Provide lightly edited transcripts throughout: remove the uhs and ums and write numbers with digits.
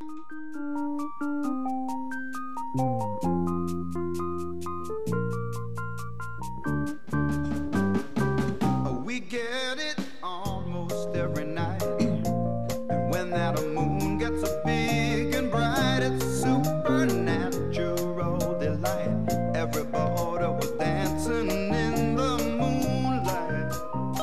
We get it almost every night. And when that moon gets so big and bright, it's a supernatural delight. Everybody was dancing in the moonlight.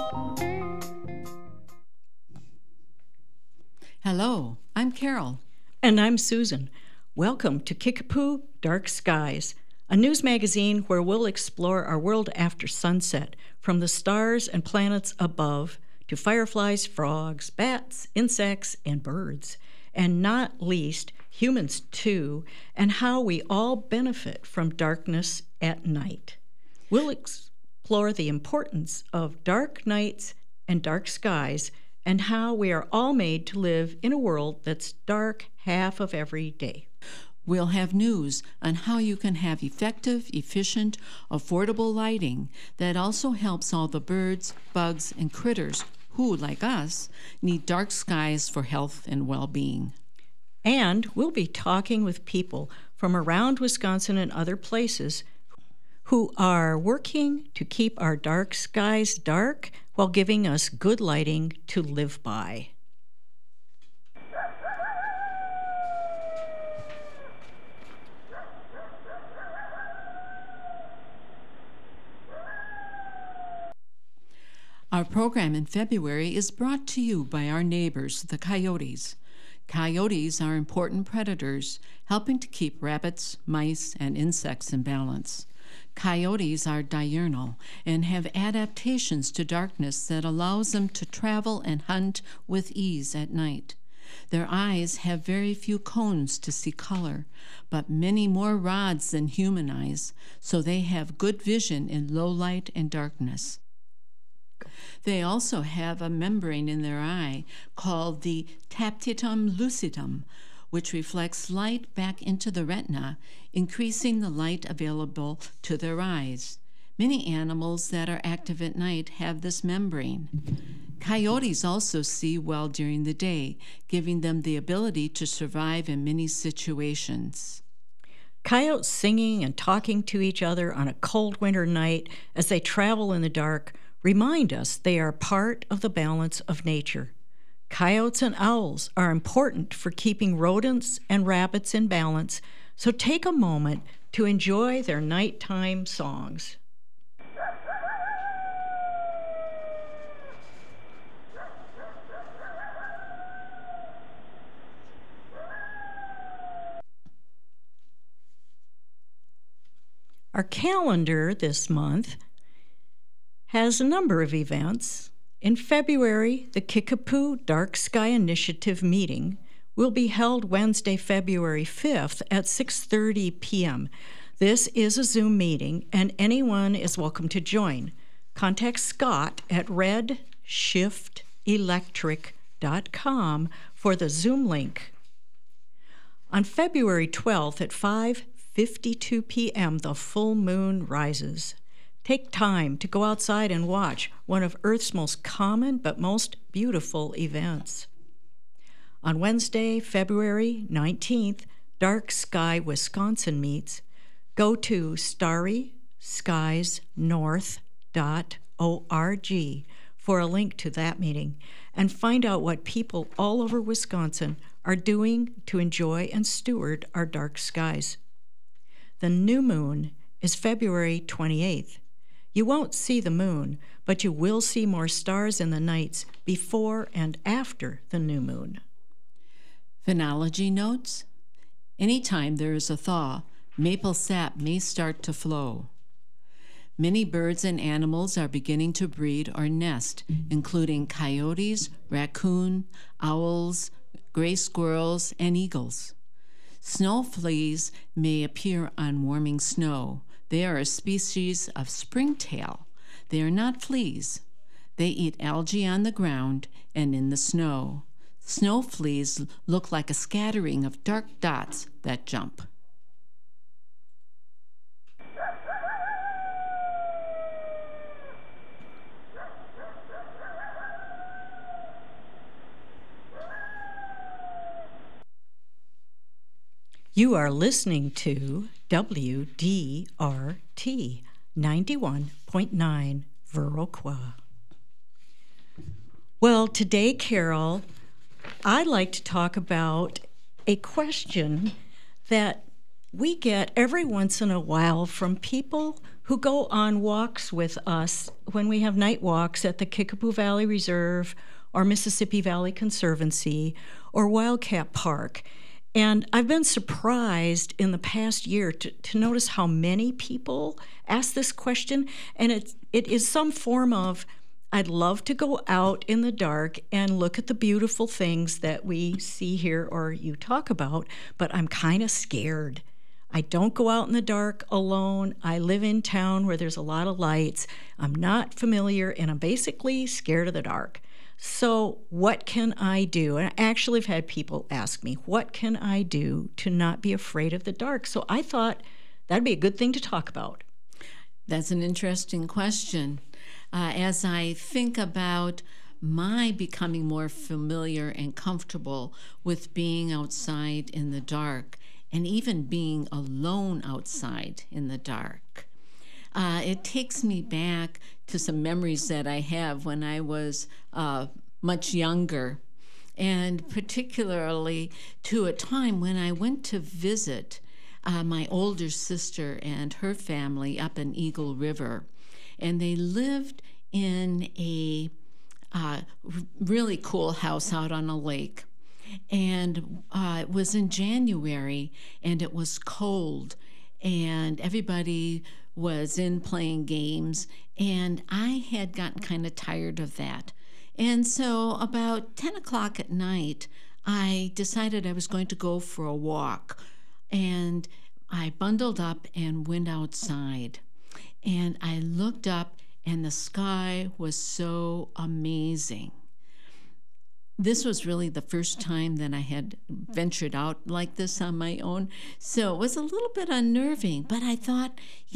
Hello, I'm Carol. And I'm Susan. Welcome to Kickapoo Dark Skies, a news magazine where we'll explore our world after sunset, from the stars and planets above to fireflies, frogs, bats, insects, and birds, and not least humans too, and how we all benefit from darkness at night. We'll explore the importance of dark nights and dark skies and how we are all made to live in a world that's dark half of every day. We'll have news on how you can have effective, efficient, affordable lighting that also helps all the birds, bugs, and critters who, like us, need dark skies for health and well-being. And we'll be talking with people from around Wisconsin and other places who are working to keep our dark skies dark while giving us good lighting to live by. Our program in February is brought to you by our neighbors, the coyotes. Coyotes are important predators, helping to keep rabbits, mice, and insects in balance. Coyotes are diurnal and have adaptations to darkness that allows them to travel and hunt with ease at night. Their eyes have very few cones to see color, but many more rods than human eyes, so they have good vision in low light and darkness. They also have a membrane in their eye called the tapetum lucidum, which reflects light back into the retina, increasing the light available to their eyes. Many animals that are active at night have this membrane. Coyotes also see well during the day, giving them the ability to survive in many situations. Coyotes singing and talking to each other on a cold winter night as they travel in the dark remind us they are part of the balance of nature. Coyotes and owls are important for keeping rodents and rabbits in balance, so take a moment to enjoy their nighttime songs. Our calendar this month has a number of events. In February, the Kickapoo Dark Sky Initiative meeting will be held Wednesday, February 5th at 6:30 p.m. This is a Zoom meeting, and anyone is welcome to join. Contact Scott at redshiftelectric.com for the Zoom link. On February 12th at 5:52 p.m., the full moon rises. Take time to go outside and watch one of Earth's most common but most beautiful events. On Wednesday, February 19th, Dark Sky Wisconsin meets. Go to starryskiesnorth.org for a link to that meeting and find out what people all over Wisconsin are doing to enjoy and steward our dark skies. The new moon is February 28th. You won't see the moon, but you will see more stars in the nights before and after the new moon. Phenology notes: anytime there is a thaw, maple sap may start to flow. Many birds and animals are beginning to breed or nest, including coyotes, raccoon, owls, gray squirrels, and eagles. Snow fleas may appear on warming snow. They are a species of springtail. They are not fleas. They eat algae on the ground and in the snow. Snow fleas look like a scattering of dark dots that jump. You are listening to WDRT 91.9 Viroqua. Well, today, Carol, I'd like to talk about a question that we get every once in a while from people who go on walks with us when we have night walks at the Kickapoo Valley Reserve or Mississippi Valley Conservancy or Wildcat Park. And I've been surprised in the past year to notice how many people ask this question. And it is some form of, I'd love to go out in the dark and look at the beautiful things that we see here or you talk about, but I'm kind of scared. I don't go out in the dark alone. I live in town where there's a lot of lights. I'm not familiar, and I'm basically scared of the dark. So what can I do? And I actually have had people ask me, what can I do to not be afraid of the dark? So I thought that'd be a good thing to talk about. That's an interesting question. As I think about my becoming more familiar and comfortable with being outside in the dark, and even being alone outside in the dark. It takes me back to some memories that I have when I was much younger, and particularly to a time when I went to visit my older sister and her family up in Eagle River. And they lived in a really cool house out on a lake. And it was in January, and it was cold, and everybody was in playing games, and I had gotten kind of tired of that. And so about 10 o'clock at night, I decided I was going to go for a walk, and I bundled up and went outside. And I looked up, and the sky was so amazing. This was really the first time that I had ventured out like this on my own. So it was a little bit unnerving, but I thought,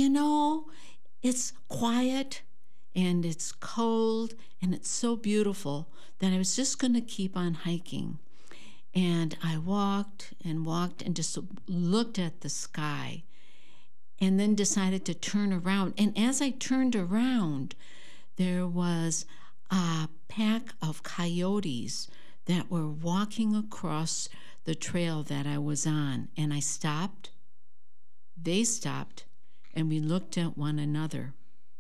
it's quiet and it's cold and it's so beautiful that I was just going to keep on hiking. And I walked and just looked at the sky and then decided to turn around. And as I turned around, there was a pack of coyotes that were walking across the trail that I was on. And I stopped, they stopped, and we looked at one another.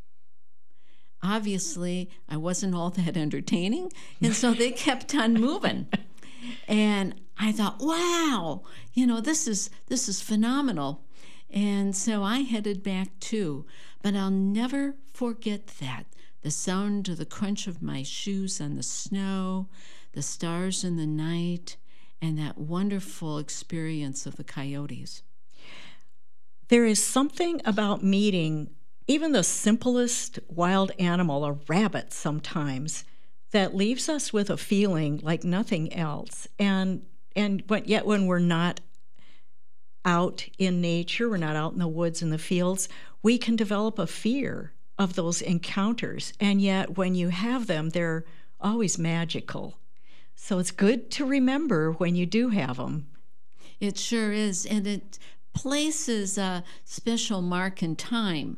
Obviously, I wasn't all that entertaining, and so they kept on moving. And I thought, wow, this is phenomenal. And so I headed back too. But I'll never forget that. The sound of the crunch of my shoes on the snow, the stars in the night, and that wonderful experience of the coyotes. There is something about meeting even the simplest wild animal, a rabbit sometimes, that leaves us with a feeling like nothing else. But yet when we're not out in nature, we're not out in the woods and the fields, we can develop a fear of those encounters. And yet when you have them, they're always magical. So it's good to remember when you do have them. It sure is. And it places a special mark in time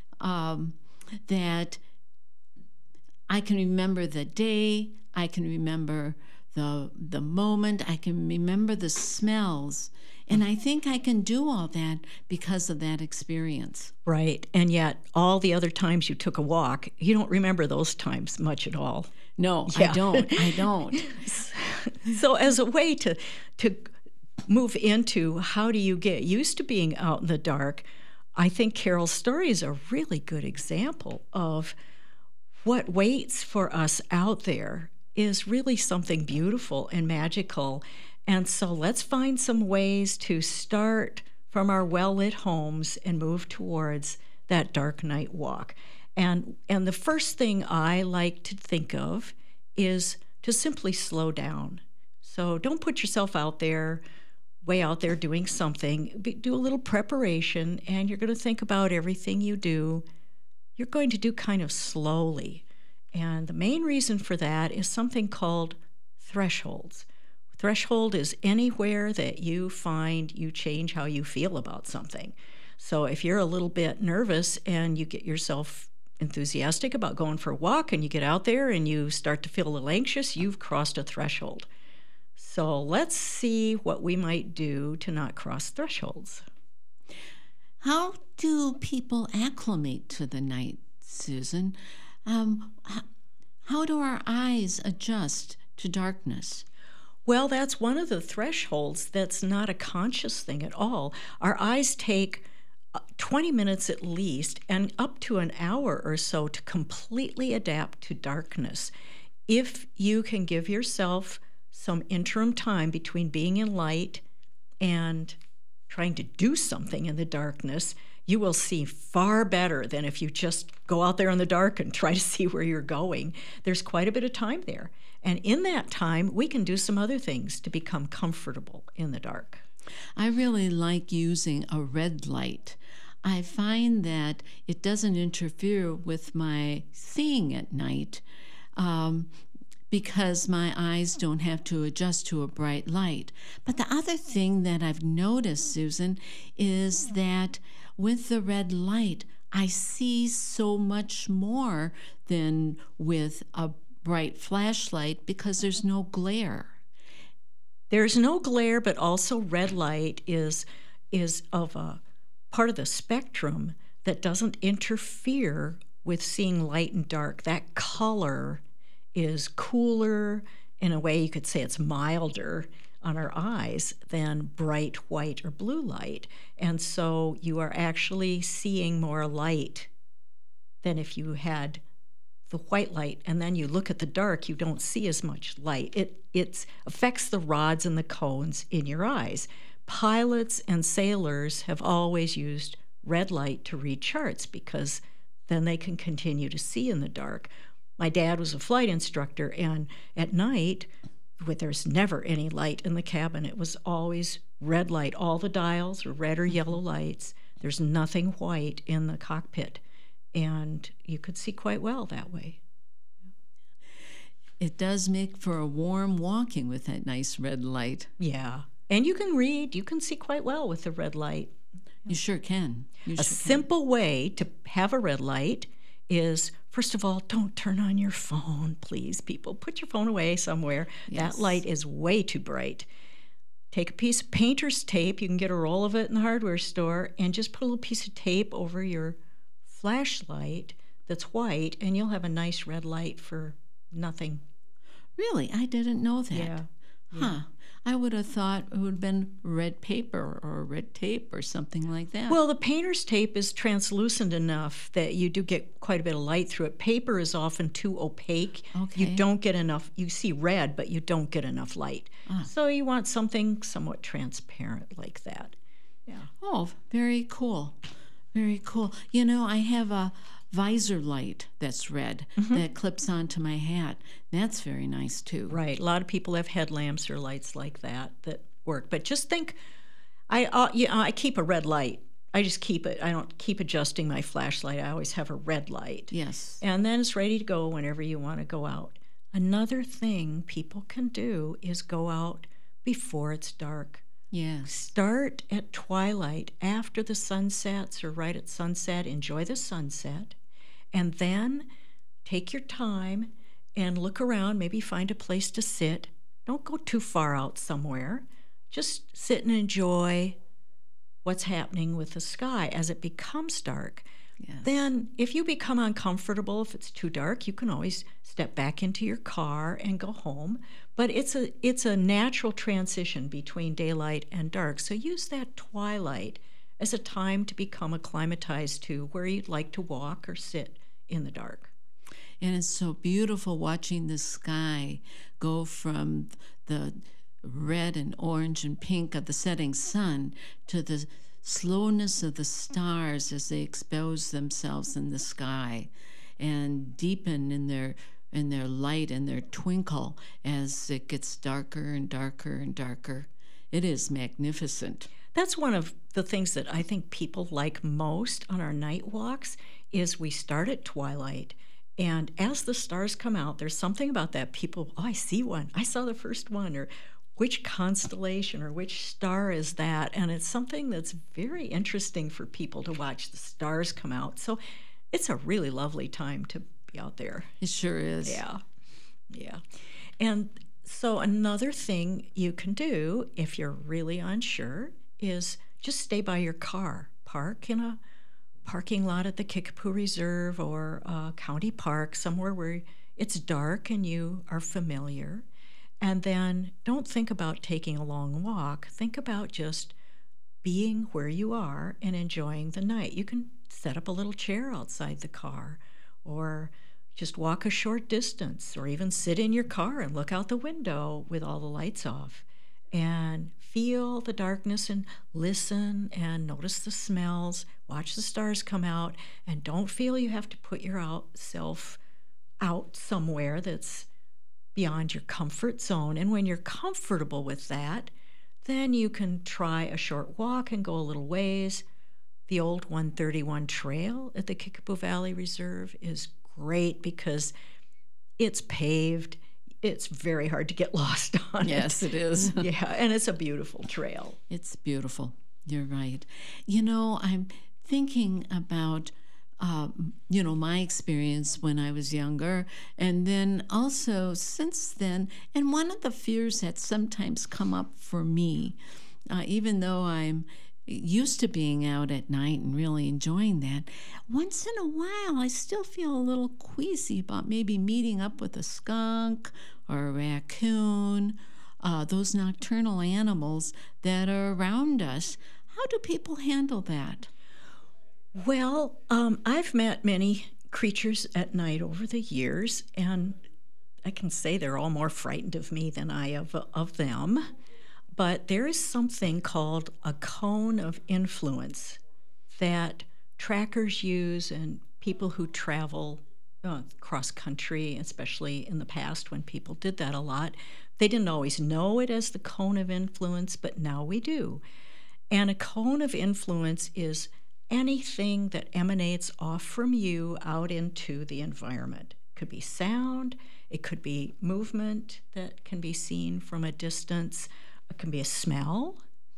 that I can remember the day, I can remember the moment, I can remember the smells. And I think I can do all that because of that experience. Right. And yet all the other times you took a walk, you don't remember those times much at all. No, Yeah. I don't. So as a way to move into how do you get used to being out in the dark, I think Carol's story is a really good example of what waits for us out there is really something beautiful and magical. And so let's find some ways to start from our well-lit homes and move towards that dark night walk. And the first thing I like to think of is to simply slow down. So don't put yourself way out there doing something. Do a little preparation, and you're going to think about everything you do. You're going to do kind of slowly. And the main reason for that is something called thresholds. Threshold is anywhere that you find you change how you feel about something. So if you're a little bit nervous and you get yourself enthusiastic about going for a walk and you get out there and you start to feel a little anxious, you've crossed a threshold. So let's see what we might do to not cross thresholds. How do people acclimate to the night, Susan? How do our eyes adjust to darkness? Well, that's one of the thresholds that's not a conscious thing at all. Our eyes take 20 minutes at least and up to an hour or so to completely adapt to darkness. If you can give yourself some interim time between being in light and trying to do something in the darkness, you will see far better than if you just go out there in the dark and try to see where you're going. There's quite a bit of time there. And in that time, we can do some other things to become comfortable in the dark. I really like using a red light. I find that it doesn't interfere with my seeing at night because my eyes don't have to adjust to a bright light. But the other thing that I've noticed, Susan, is that with the red light, I see so much more than with a bright flashlight because there's no glare. There's no glare, but also red light is of a part of the spectrum that doesn't interfere with seeing light and dark. That color is cooler. In a way, you could say it's milder on our eyes than bright white or blue light. And so you are actually seeing more light than if you had the white light, and then you look at the dark, you don't see as much light. It affects the rods and the cones in your eyes. Pilots and sailors have always used red light to read charts because then they can continue to see in the dark. My dad was a flight instructor, and at night, there's never any light in the cabin. It was always red light. All the dials are red or yellow lights. There's nothing white in the cockpit. And you could see quite well that way. It does make for a warm walking with that nice red light. Yeah. And you can read, you can see quite well with the red light. You sure can. A simple way to have a red light is, first of all, don't turn on your phone, please, people. Put your phone away somewhere. Yes. That light is way too bright. Take a piece of painter's tape. You can get a roll of it in the hardware store, and just put a little piece of tape over your flashlight that's white, and you'll have a nice red light for nothing. Really? I didn't know that. Yeah. Huh. I would have thought it would have been red paper or red tape or something like that. Well, the painter's tape is translucent enough that you do get quite a bit of light through it. Paper is often too opaque. Okay. You don't get enough, you see red, but you don't get enough light. So you want something somewhat transparent like that. Yeah. Oh, very cool. Very cool. You know, I have a visor light that's red that clips onto my hat. That's very nice too. Right. A lot of people have headlamps or lights like that work. But just think, I keep a red light. I just keep it. I don't keep adjusting my flashlight. I always have a red light. Yes. And then it's ready to go whenever you want to go out. Another thing people can do is go out before it's dark. Yes. Start at twilight, after the sun sets or right at sunset. Enjoy the sunset. And then take your time and look around, maybe find a place to sit. Don't go too far out somewhere. Just sit and enjoy what's happening with the sky as it becomes dark. Yes. Then if you become uncomfortable, if it's too dark, you can always step back into your car and go home. But it's a natural transition between daylight and dark. So use that twilight as a time to become acclimatized to where you'd like to walk or sit in the dark. And it's so beautiful watching the sky go from the red and orange and pink of the setting sun to the slowness of the stars as they expose themselves in the sky and deepen in their light and their twinkle as it gets darker and darker and darker. It is magnificent. That's one of the things that I think people like most on our night walks is we start at twilight, and as the stars come out, there's something about that people, oh, I see one. I saw the first one, or which constellation or which star is that? And it's something that's very interesting for people to watch the stars come out. So it's a really lovely time to be out there. It sure is. Yeah. Yeah. And so another thing you can do if you're really unsure is just stay by your car. Park in a parking lot at the Kickapoo Reserve or a county park, somewhere where it's dark and you are familiar. And then don't think about taking a long walk. Think about just being where you are and enjoying the night. You can set up a little chair outside the car or just walk a short distance or even sit in your car and look out the window with all the lights off and feel the darkness and listen and notice the smells, watch the stars come out, and don't feel you have to put yourself out somewhere that's beyond your comfort zone. And when you're comfortable with that, then you can try a short walk and go a little ways. The old 131 trail at the Kickapoo Valley Reserve is great because it's paved. It's very hard to get lost on. Yes, it is. Yeah, and it's a beautiful trail. It's beautiful. You're right. You know, I'm thinking about my experience when I was younger, and then also since then. And one of the fears that sometimes come up for me, even though I'm used to being out at night and really enjoying that, once in a while I still feel a little queasy about maybe meeting up with a skunk or a raccoon, those nocturnal animals that are around us. How do people handle that? Well, I've met many creatures at night over the years, and I can say they're all more frightened of me than I of them. But there is something called a cone of influence that trackers use and people who travel cross country, especially in the past when people did that a lot, they didn't always know it as the cone of influence, but now we do. And a cone of influence is anything that emanates off from you out into the environment. It could be sound, it could be movement that can be seen from a distance, it can be a smell,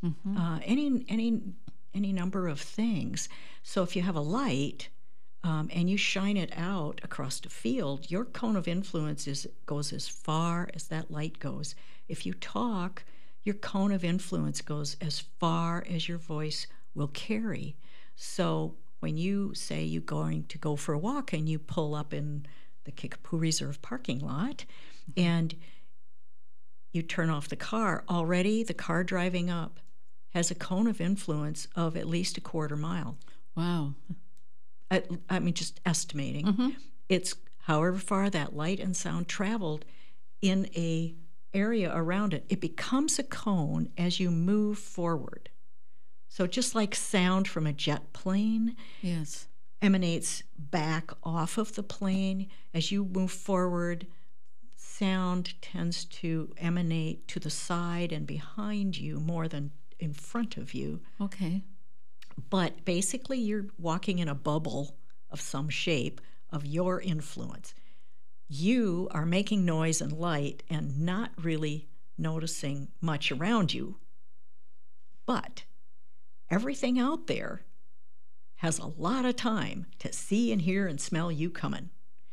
any number of things. So if you have a light and you shine it out across the field, your cone of influence goes as far as that light goes. If you talk, your cone of influence goes as far as your voice will carry. So when you say you're going to go for a walk and you pull up in the Kickapoo Reserve parking lot and you turn off the car, already the car driving up has a cone of influence of at least a quarter mile. Wow. I mean, just estimating. It's however far that light and sound traveled in a area around it. It becomes a cone as you move forward. So just like sound from a jet plane emanates back off of the plane, as you move forward, sound tends to emanate to the side and behind you more than in front of you. Okay. But basically you're walking in a bubble of some shape of your influence. You are making noise and light and not really noticing much around you. But everything out there has a lot of time to see and hear and smell you coming.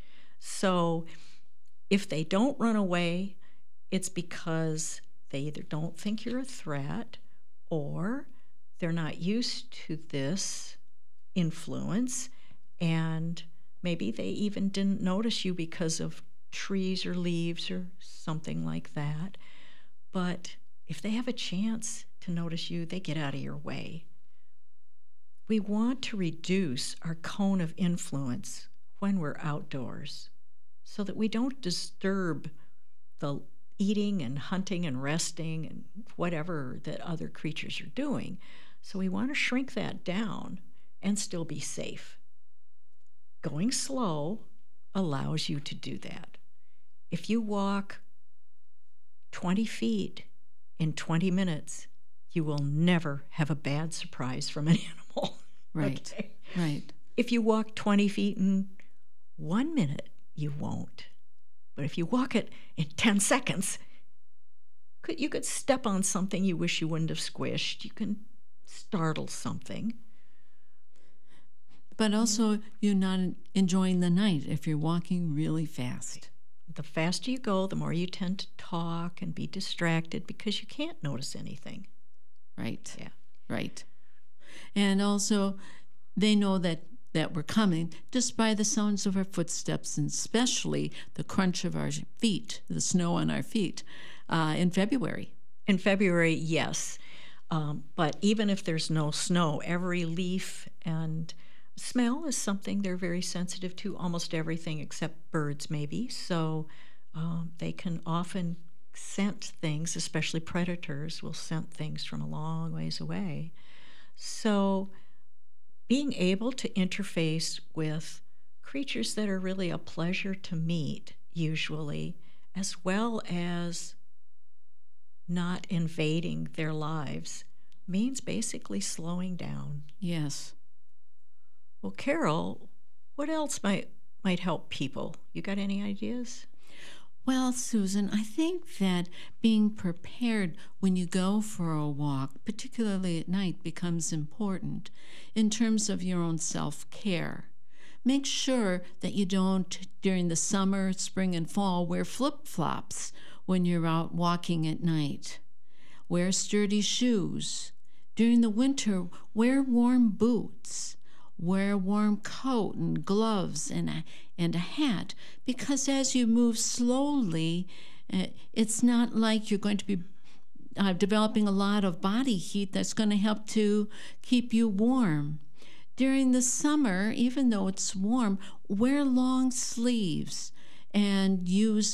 So if they don't run away, it's because they either don't think you're a threat or they're not used to this influence, and maybe they even didn't notice you because of trees or leaves or something like that. But if they have a chance to notice you, they get out of your way. We want to reduce our cone of influence when we're outdoors so that we don't disturb the eating and hunting and resting and whatever that other creatures are doing. So we want to shrink that down and still be safe. Going slow allows you to do that. If you walk 20 feet in 20 minutes, you will never have a bad surprise from an animal. Right, Okay? right. If you walk 20 feet in 1 minute, you won't. But if you walk it in 10 seconds, You could step on something you wish you wouldn't have squished. You can startle something. But also, you're not enjoying the night if you're walking really fast. The faster you go, the more you tend to talk and be distracted because you can't notice anything. Right. Yeah. Right. And also, they know that we're coming just by the sounds of our footsteps, and especially the crunch of our feet, the snow on our feet in February. In February, yes. But even if there's no snow, every leaf and smell is something they're very sensitive to, almost everything except birds, maybe. So they can often scent things, especially predators will scent things from a long ways away. So being able to interface with creatures that are really a pleasure to meet, usually, as well as not invading their lives, means basically slowing down. Yes. Well, Carol, what else might help people? You got any ideas? Well, Susan, I think that being prepared when you go for a walk, particularly at night, becomes important in terms of your own self-care. Make sure that you don't, during the summer, spring, and fall, wear flip-flops when you're out walking at night. Wear sturdy shoes. During the winter, wear warm boots. Wear a warm coat and gloves and a hat, because as you move slowly, it's not like you're going to be developing a lot of body heat that's going to help to keep you warm. During the summer, even though it's warm, wear long sleeves and use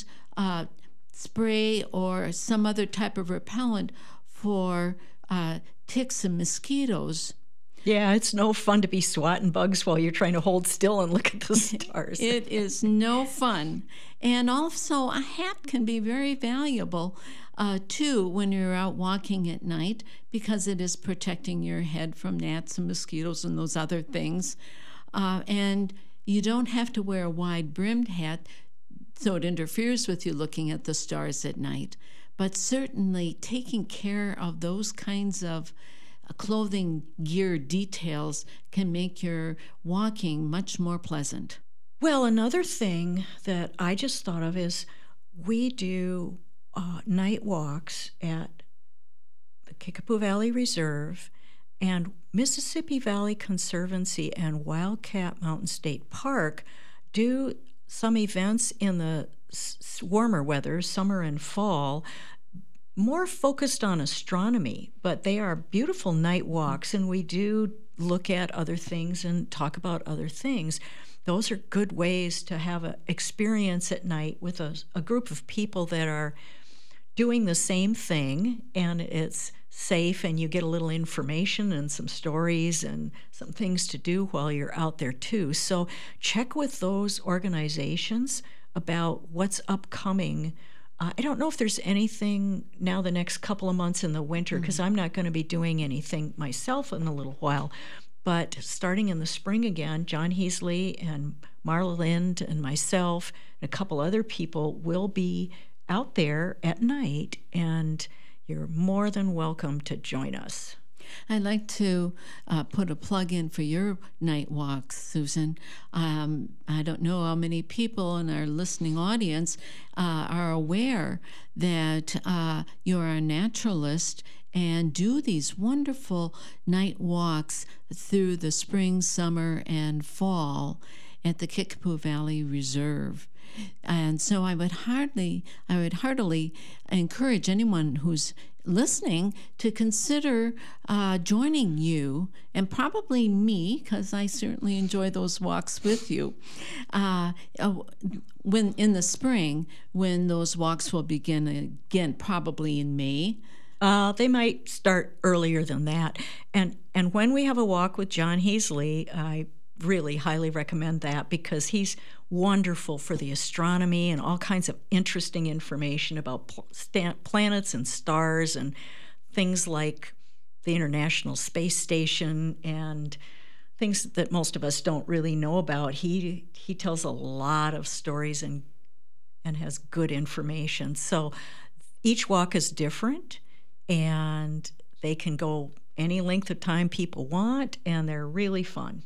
spray or some other type of repellent for ticks and mosquitoes. Yeah, it's no fun to be swatting bugs while you're trying to hold still and look at the stars. It is no fun. And also, a hat can be very valuable, too, when you're out walking at night, because it is protecting your head from gnats and mosquitoes and those other things. And you don't have to wear a wide-brimmed hat so it interferes with you looking at the stars at night. But certainly taking care of those kinds of clothing gear details can make your walking much more pleasant. Well, another thing that I just thought of is we do night walks at the Kickapoo Valley Reserve and Mississippi Valley Conservancy and Wildcat Mountain State Park do some events in the warmer weather, summer and fall, more focused on astronomy, but they are beautiful night walks, and we do look at other things and talk about other things. Those are good ways to have an experience at night with a group of people that are doing the same thing, and it's safe, and you get a little information and some stories and some things to do while you're out there too. So check with those organizations about what's upcoming. I don't know if there's anything now the next couple of months in the winter, because I'm not going to be doing anything myself in a little while. But starting in the spring again, John Heasley and Marla Lind and myself and a couple other people will be out there at night, and you're more than welcome to join us. I'd like to put a plug in for your night walks, Susan. I don't know how many people in our listening audience are aware that you're a naturalist and do these wonderful night walks through the spring, summer, and fall at the Kickapoo Valley Reserve. And so I would heartily encourage anyone who's listening to consider joining you, and probably me, because I certainly enjoy those walks with you, when in the spring, when those walks will begin again, probably in May. They might start earlier than that. And when we have a walk with John Heasley, I really highly recommend that, because he's wonderful for the astronomy and all kinds of interesting information about planets and stars and things like the International Space Station and things that most of us don't really know about. He tells a lot of stories and has good information. So Each walk is different, and they can go any length of time people want, and they're really fun.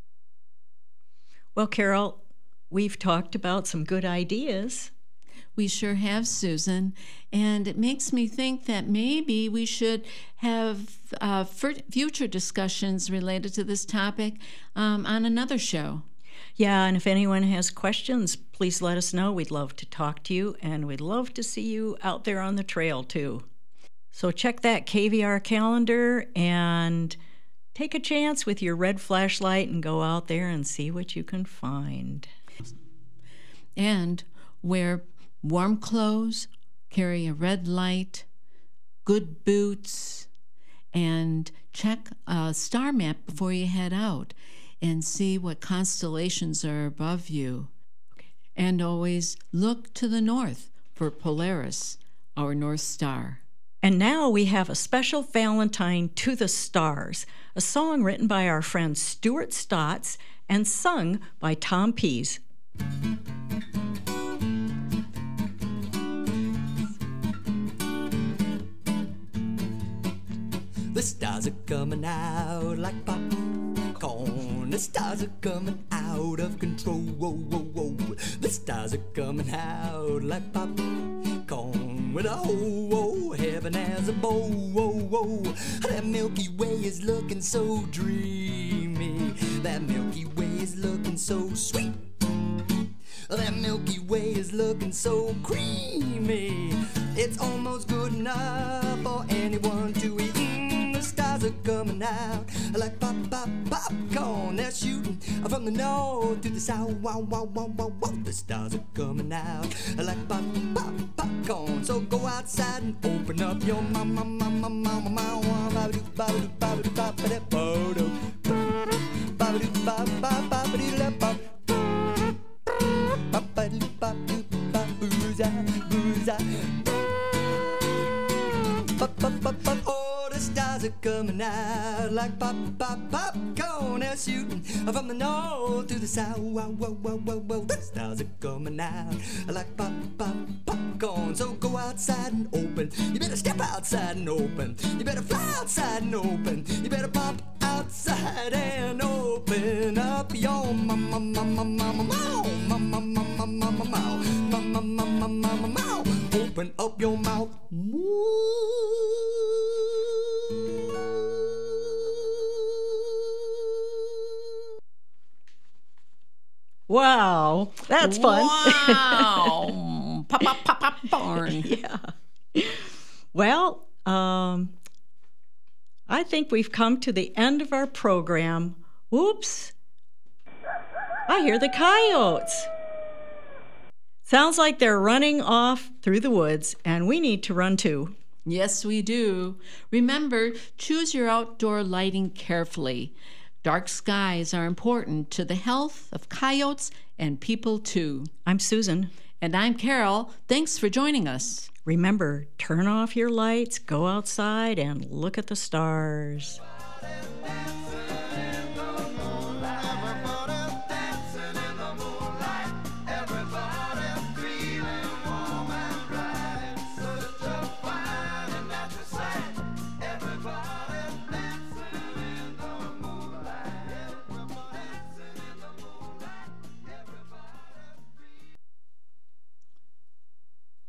Well, Carol, we've talked about some good ideas. We sure have, Susan. And it makes me think that maybe we should have future discussions related to this topic on another show. Yeah, and if anyone has questions, please let us know. We'd love to talk to you, and we'd love to see you out there on the trail, too. So check that KVR calendar and take a chance with your red flashlight and go out there and see what you can find. And wear warm clothes, carry a red light, good boots, and check a star map before you head out and see what constellations are above you. And always look to the north for Polaris, our North Star. And now we have a special Valentine to the Stars, a song written by our friend Stuart Stotts and sung by Tom Pease. The stars are coming out like popcorn. The stars are coming out of control. Whoa, whoa, whoa. The stars are coming out like popcorn with a whole, whoa, heaven has a bow. Whoa, whoa. That Milky Way is looking so dreamy. That Milky Way is looking so sweet. That Milky Way is looking so creamy. It's almost good enough for anyone to eat. The stars are coming out like popcorn. They're shooting from the north to the south. Wow, wow, wow, wow, wow. The stars are coming out like popcorn. So go outside and open up your mouth. Oh, the stars are coming out like popcorn. They're shooting from the north to the south. Wow, wow, wow, wow, wow. The stars are coming out like popcorn. So go outside and open. You better step outside and open. You better fly outside and open. You better pop outside and open up your open up your mouth. Wow, that's fun. Wow. Pop, pop, pop, pop, barn. Yeah. Well, I think we've come to the end of our program. Whoops. I hear the coyotes. Sounds like they're running off through the woods, and we need to run too. Yes, we do. Remember, choose your outdoor lighting carefully. Dark skies are important to the health of coyotes and people too. I'm Susan. And I'm Carol. Thanks for joining us. Remember, turn off your lights, go outside, and look at the stars.